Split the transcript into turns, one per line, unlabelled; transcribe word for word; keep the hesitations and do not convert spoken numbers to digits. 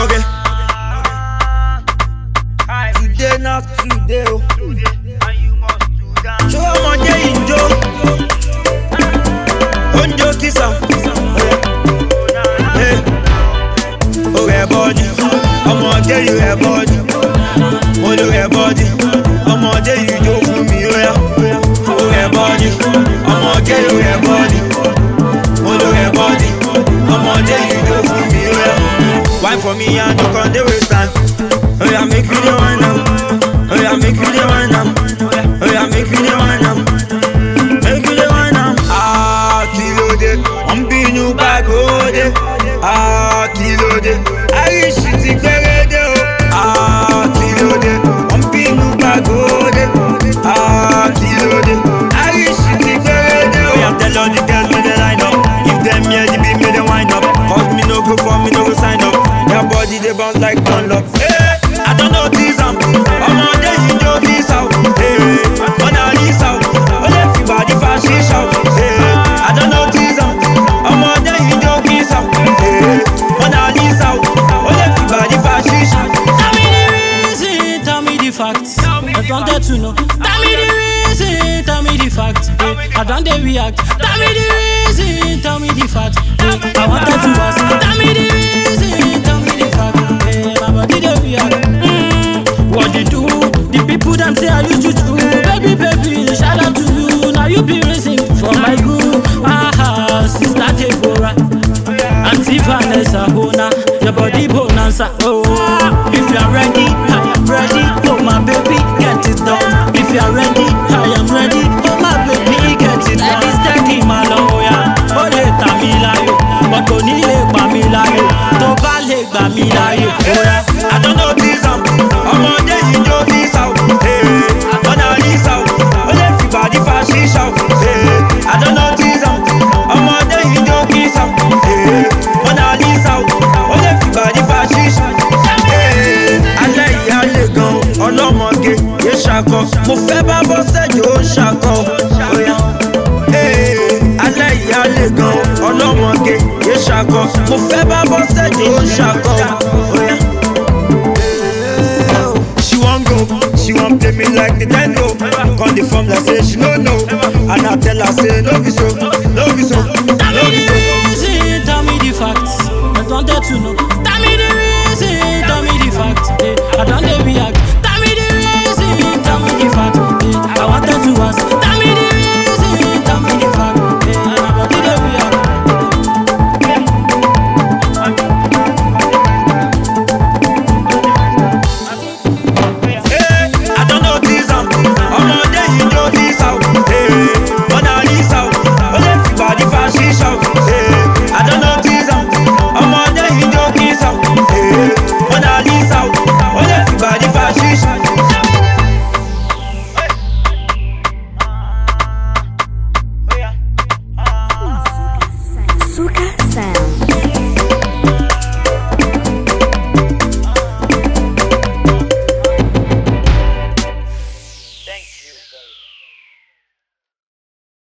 Okay. Today not today. Oh. Show my day in Joe. Onjo kisa. Hey. Oh, yeah, body. I'm on day, you have body. Oh, you have body. I'm on day, you do for me. Oh, yeah. Oh, yeah, body. I'm on day, you have body. Oh, you have body. I'm on day, you do for me. Oh, yeah. Why for me, I don't come the waste time. Oh, yeah, make you the one now. Oh, yeah, make you the one now. Oh, yeah, make you the one now. Make you the one now. Ah, kilo de. I'm being you back, oh, de. Ah, kilo de. I wish you to get it. Ah, kilo de. I'm being you back, oh, de. Ah, kilo de. I wish you to get it. Oh, yeah, tell all the girls me they line up. If them yeah, the beat me they wind up. Cause me no go for me no go sign up. Their body they bounce like Dunlop. Hey, I don't know this I'm I'm on day you know this out. Hey, on a this out. On everybody fashion shout. Hey, I don't know this I'm I'm on day you know this out. Hey, on a this out. On everybody fashion shout.
Tell me the reason, tell me the facts. I wanted to know. Tell me the reason, tell me the facts. I don't they react. Tell me the reason, tell me the facts. I wanted to ask. Tell me the reason, tell me the facts. My body they react. Mm, what you do? The people them say I used to do. Baby, baby, shout out to you. Now you be racing for my group. Ah, sister Deborah, Auntie Vanessa, Hona, your body bonanza. Oh, if you're ready, I am ready. Oh my baby, get it done. If you're ready, I am ready. Oh my baby, get it done. Steady, steady, my lawyer. Oh, let me lie. But don't need it, but me lie. Don't bale, but me lie. Oh yeah,
I don't know this I'm I'm on day you know this out. Hey, on a this out. On everybody fashion shout. Hey, I don't know this I'm I'm on day you know this out. Hey, on a this out. On everybody fashion shout. Hey, alẹ́ ìyá lè gan ọlọ́mọge yé ṣakọ. Mo fẹ́ bá bọ́ sẹ́jọ́ ó ń ṣakọ. Oya. Hey, alẹ́ ìyá lè gan ọlọ́mọge yé ṣakọ. Mo fẹ́ bá bọ́ sẹ́jọ́ ó ń ṣakọ. Oya. She won't go, she won't play me like Nintendo. Call the form like say she no know. And I tell her say no be so, no be so,
tell
no
me
be
the
so.
reason, tell me the facts. I wanted to know. Tell me the reason, tell me the facts. I don't